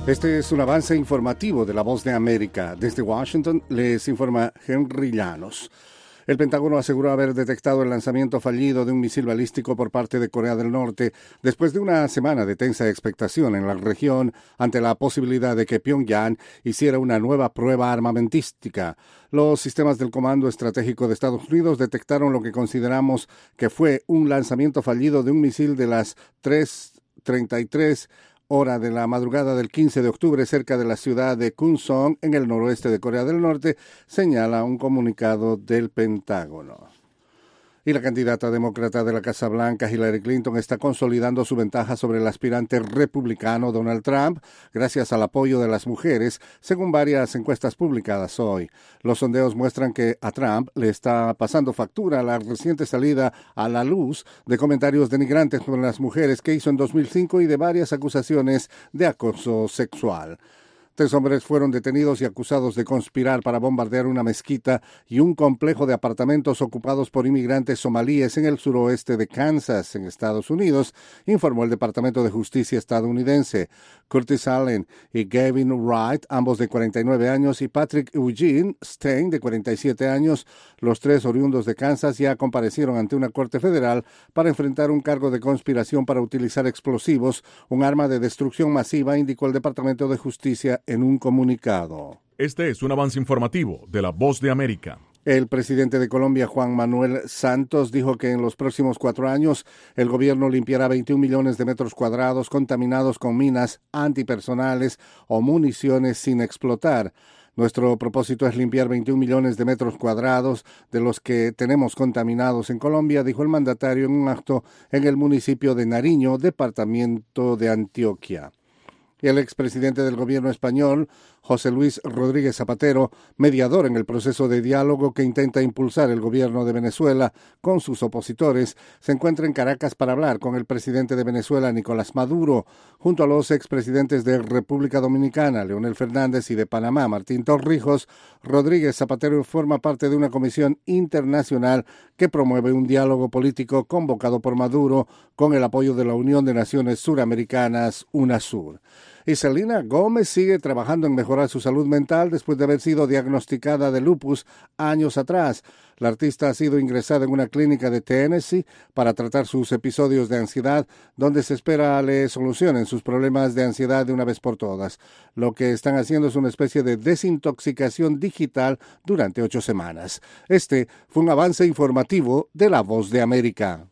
Este es un avance informativo de La Voz de América. Desde Washington les informa Henry Llanos. El Pentágono aseguró haber detectado el lanzamiento fallido de un misil balístico por parte de Corea del Norte después de una semana de tensa expectación en la región ante la posibilidad de que Pyongyang hiciera una nueva prueba armamentística. Los sistemas del Comando Estratégico de Estados Unidos detectaron lo que consideramos que fue un lanzamiento fallido de un misil de las 3:33 hora de la madrugada del 15 de octubre cerca de la ciudad de Kunson, en el noroeste de Corea del Norte, señala un comunicado del Pentágono. Y la candidata demócrata de la Casa Blanca, Hillary Clinton, está consolidando su ventaja sobre el aspirante republicano Donald Trump gracias al apoyo de las mujeres, según varias encuestas publicadas hoy. Los sondeos muestran que a Trump le está pasando factura la reciente salida a la luz de comentarios denigrantes sobre las mujeres que hizo en 2005 y de varias acusaciones de acoso sexual. 3 hombres fueron detenidos y acusados de conspirar para bombardear una mezquita y un complejo de apartamentos ocupados por inmigrantes somalíes en el suroeste de Kansas, en Estados Unidos, informó el Departamento de Justicia estadounidense. Curtis Allen y Gavin Wright, ambos de 49 años, y Patrick Eugene Stein, de 47 años, los 3 oriundos de Kansas, ya comparecieron ante una corte federal para enfrentar un cargo de conspiración para utilizar explosivos, un arma de destrucción masiva, indicó el Departamento de Justicia en un comunicado. Este es un avance informativo de La Voz de América. El presidente de Colombia, Juan Manuel Santos, dijo que en los próximos 4 años el gobierno limpiará 21 millones de metros cuadrados contaminados con minas antipersonales o municiones sin explotar. Nuestro propósito es limpiar 21 millones de metros cuadrados de los que tenemos contaminados en Colombia, dijo el mandatario en un acto en el municipio de Nariño, departamento de Antioquia. Y el expresidente del gobierno español, José Luis Rodríguez Zapatero, mediador en el proceso de diálogo que intenta impulsar el gobierno de Venezuela con sus opositores, se encuentra en Caracas para hablar con el presidente de Venezuela, Nicolás Maduro, junto a los expresidentes de República Dominicana, Leonel Fernández, y de Panamá, Martín Torrijos. Rodríguez Zapatero forma parte de una comisión internacional que promueve un diálogo político convocado por Maduro con el apoyo de la Unión de Naciones Suramericanas, UNASUR. Y Selena Gómez sigue trabajando en mejorar su salud mental después de haber sido diagnosticada de lupus años atrás. La artista ha sido ingresada en una clínica de Tennessee para tratar sus episodios de ansiedad, donde se espera le solucionen sus problemas de ansiedad de una vez por todas. Lo que están haciendo es una especie de desintoxicación digital durante 8 semanas. Este fue un avance informativo de La Voz de América.